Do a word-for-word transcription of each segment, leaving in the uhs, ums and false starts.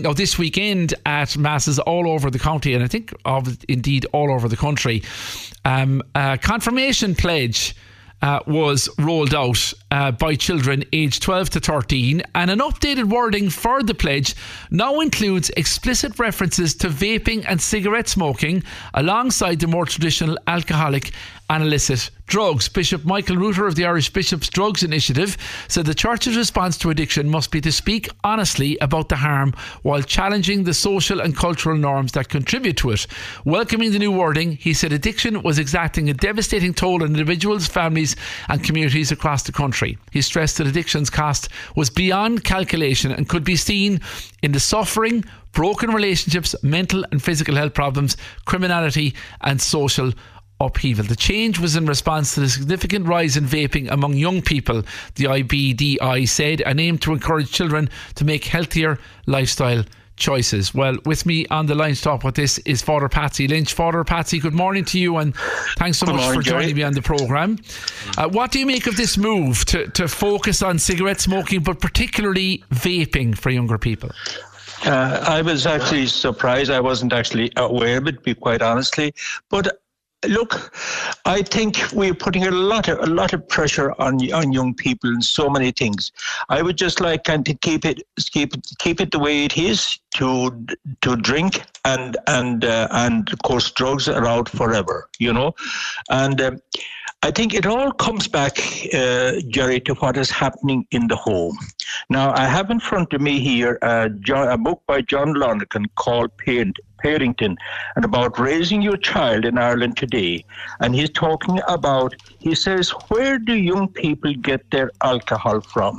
now this weekend at masses all over the county, and I think of indeed all over the country, um, a confirmation pledge Uh, was rolled out uh, by children aged twelve to thirteen, and an updated wording for the pledge now includes explicit references to vaping and cigarette smoking alongside the more traditional alcoholic and illicit drugs. Bishop Michael Reuter of the Irish Bishops' Drugs Initiative said the Church's response to addiction must be to speak honestly about the harm while challenging the social and cultural norms that contribute to it. Welcoming the new wording, he said addiction was exacting a devastating toll on individuals, families and communities across the country. He stressed that addiction's cost was beyond calculation and could be seen in the suffering, broken relationships, mental and physical health problems, criminality and social upheaval. The change was in response to the significant rise in vaping among young people, the I B D I said, and aimed to encourage children to make healthier lifestyle choices. Well, with me on the line to talk about this is Father Patsy Lynch. Father Patsy, good morning to you, and thanks so good much morning, for joining Jerry. me on the programme. Uh, what do you make of this move to, to focus on cigarette smoking, but particularly vaping for younger people? Uh, I was actually surprised. I wasn't actually aware of it, to be quite honestly. But look, I think we're putting a lot of a lot of pressure on on young people in so many things. I would just like kind of keep it keep it, keep it the way it is. To to drink and and uh, and of course drugs are out forever, you know, and um, I think it all comes back, uh, Jerry, to what is happening in the home. Now I have in front of me here uh, John, a book by John Lonergan called Parent, Parenting, and about raising your child in Ireland today. And he's talking about, he says, where do young people get their alcohol from?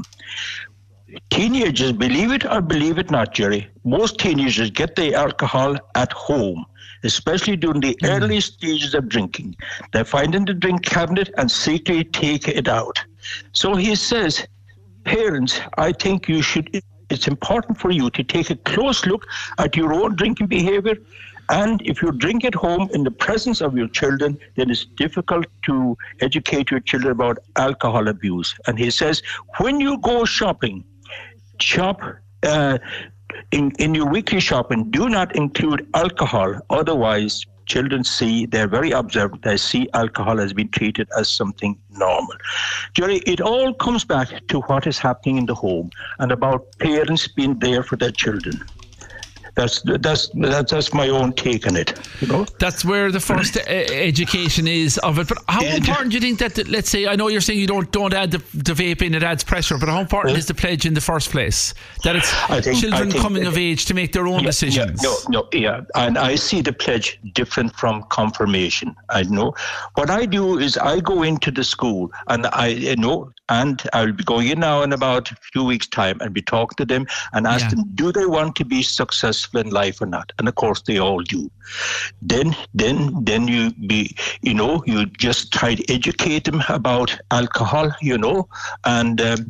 Teenagers, believe it or believe it not, Jerry, most teenagers get their alcohol at home, especially during the mm. early stages of drinking. They find in the drink cabinet and secretly take it out. So he says, parents, I think you should, it's important for you to take a close look at your own drinking behavior. And if you drink at home in the presence of your children, then it's difficult to educate your children about alcohol abuse. And he says, when you go shopping, shop uh, in, in your weekly shopping, do not include alcohol. Otherwise, children see, they're very observant, they see alcohol as being treated as something normal. Jerry, it all comes back to what is happening in the home and about parents being there for their children. That's that's that's that's my own take on it. You know, that's where the first uh, education is of it. But how it, important do you think that? The, let's say, I know you're saying you don't don't add the, the vape in; it adds pressure. But how important yeah. is the pledge in the first place? That it's think, children coming that, of age to make their own yeah, decisions. Yeah, no, no, yeah, and I see the pledge different from confirmation. I know what I do is I go into the school and I you know. And I'll be going in now in about a few weeks' time and be talking to them and ask yeah. them, do they want to be successful in life or not? And of course, they all do. Then, then, then you be, you know, you just try to educate them about alcohol, you know, and um,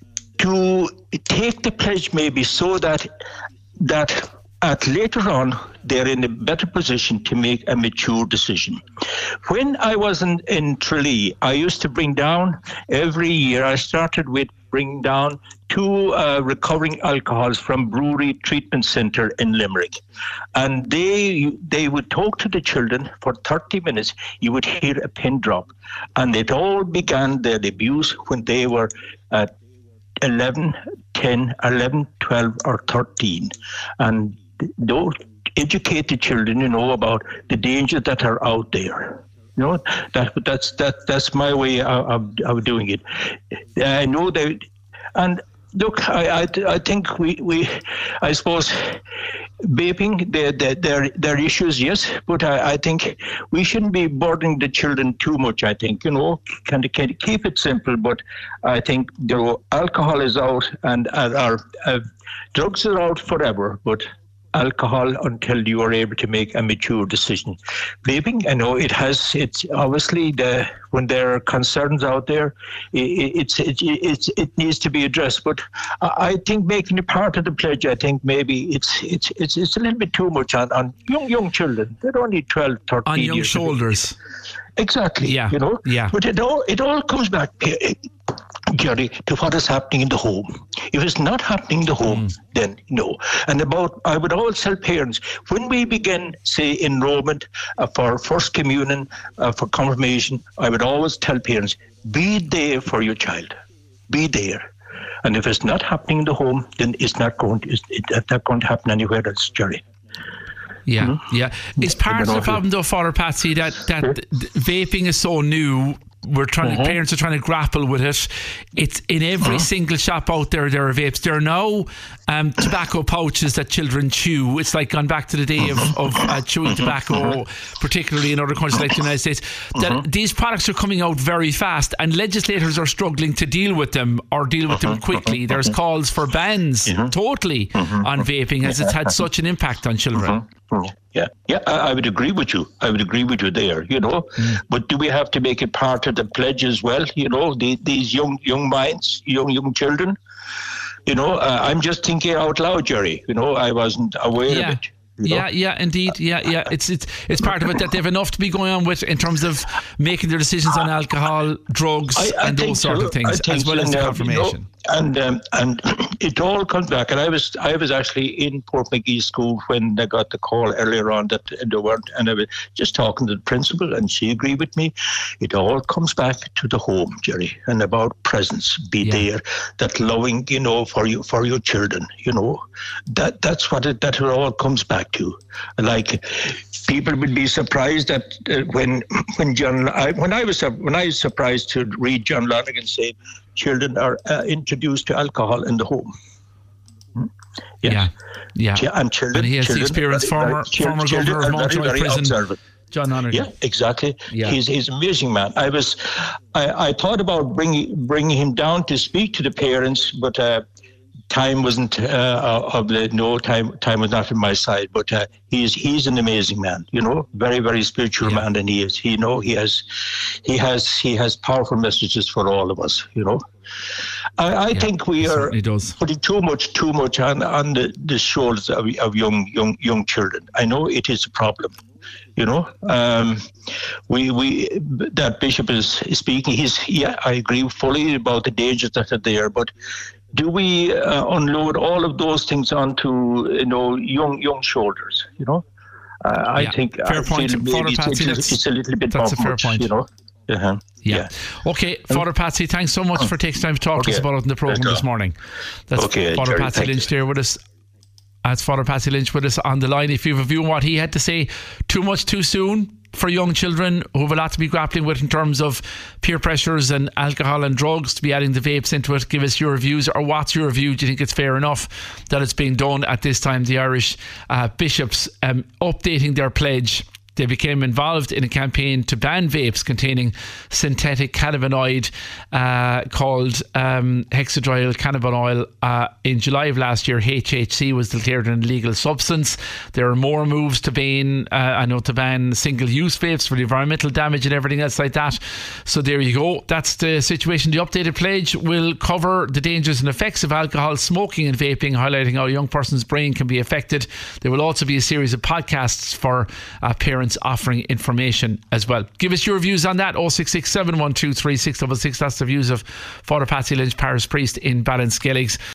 to take the pledge maybe so that that. At later on, they're in a better position to make a mature decision. When I was in, in Tralee, I used to bring down every year. I started with bringing down two uh, recovering alcohols from Brewery Treatment Centre in Limerick. And they they would talk to the children for thirty minutes. You would hear a pin drop. And it all began their abuse when they were at eleven, ten, eleven, twelve, or thirteen. And don't educate the children, you know, about the dangers that are out there. You know, that that's that that's my way of, of, of doing it. I know that, and look, I I, I think we, we I suppose vaping there there there there are issues, yes, but I, I think we shouldn't be burdening the children too much. I think, you know, can can keep it simple, but I think you know, alcohol is out and uh, our uh, drugs are out forever, but alcohol until you are able to make a mature decision. Vaping, I know it has, it's obviously the, when there are concerns out there, it, it's, it, it's, it needs to be addressed. But I think making it part of the pledge, I think maybe it's, it's, it's, it's a little bit too much on, on young, young children. They're only twelve, thirteen on young years shoulders. Exactly. Yeah. You know, yeah. But it all, it all comes back. Jerry, to what is happening in the home. If it's not happening in the home, mm. then no. And about, I would always tell parents, when we begin, say, enrollment uh, for First Communion, uh, for confirmation, I would always tell parents, be there for your child. Be there. And if it's not happening in the home, then it's not going to, it's, it's not going to happen anywhere else, Jerry. Yeah, mm-hmm. yeah. It's part of the problem, though, Father Patsy, that, that sure. vaping is so new. We're trying uh-huh. to, parents are trying to grapple with it. It's in every uh-huh. single shop out there. There are vapes. There are now um, tobacco pouches that children chew. It's like gone back to the day of, of uh, chewing tobacco, particularly in other countries like the United States. That uh-huh. these products are coming out very fast, and legislators are struggling to deal with them or deal with uh-huh. them quickly. There's calls for bans uh-huh. totally uh-huh. on vaping, as it's had such an impact on children. Uh-huh. Yeah, yeah, I, I would agree with you. I would agree with you there, you know. Mm. But do we have to make it part of the pledge as well? You know, the, these young young minds, young young children. You know, uh, I'm just thinking out loud, Jerry. You know, I wasn't aware yeah. of it. You know? Yeah, yeah, indeed. Yeah, yeah. It's it's it's part of it that they have enough to be going on with in terms of making their decisions on alcohol, drugs, I, I and those sort so. of things, as well so. as the confirmation. You know, and um, and it all comes back. And I was I was actually in Portmagee School when I got the call earlier on that they weren't, and I was just talking to the principal, and she agreed with me. It all comes back to the home, Jerry, and about presence. Be yeah. there, that loving, you know, for you for your children. You know, that that's what it that it all comes back to. Like, people would be surprised that uh, when when John I, when I was when I was surprised to read John Lonergan say children are uh, introduced to alcohol in the home. Hmm? Yes. Yeah, yeah, yeah, and children. And he has children, experienced very, former very, former children governor of Mountjoy Prison, observant. John Lonergan. Yeah, exactly. Yeah. He's he's an amazing man. I was, I, I thought about bringing bringing him down to speak to the parents, but. Uh, Time wasn't uh, of the no time. Time was not on my side, but uh, he's he's an amazing man. You know, very very spiritual yeah. man, and he is. He you know he has, he has he has powerful messages for all of us. You know, I, I yeah, think we are putting too much too much on on the, the shoulders of, of young young young children. I know it is a problem. You know, um, we we that Bishop is, is speaking. He's yeah, I agree fully about the dangers that are there, but. Do we uh, unload all of those things onto you know young young shoulders? You know, uh, I yeah. think fair I point. Feel maybe Father it's, Patsy, it's, it's a little bit that's more a fair much, point. You know. Uh-huh. Yeah. yeah. Okay, Father Patsy, thanks so much for taking time to talk okay. to us about it in the program this morning. That's okay, Father Jerry, Patsy Lynch there with us. That's Father Patsy Lynch with us on the line. If you have a view on what he had to say, too much too soon for young children who have a lot to be grappling with in terms of peer pressures and alcohol and drugs, to be adding the vapes into it. Give us your views, or what's your view? Do you think it's fair enough that it's being done at this time? The Irish uh, bishops um, updating their pledge. They became involved in a campaign to ban vapes containing synthetic cannabinoid uh, called um, hexadryl cannabinoid. Uh, in July of last year, H H C was declared an illegal substance. There are more moves to ban, uh, I know, to ban single-use vapes for the environmental damage and everything else like that. So there you go. That's the situation. The updated pledge will cover the dangers and effects of alcohol, smoking and vaping, highlighting how a young person's brain can be affected. There will also be a series of podcasts for uh, parents offering information as well. Give us your views on that. oh six six, seven one two, three six six six. That's the views of Father Patsy Lynch, parish priest in Ballinskelligs.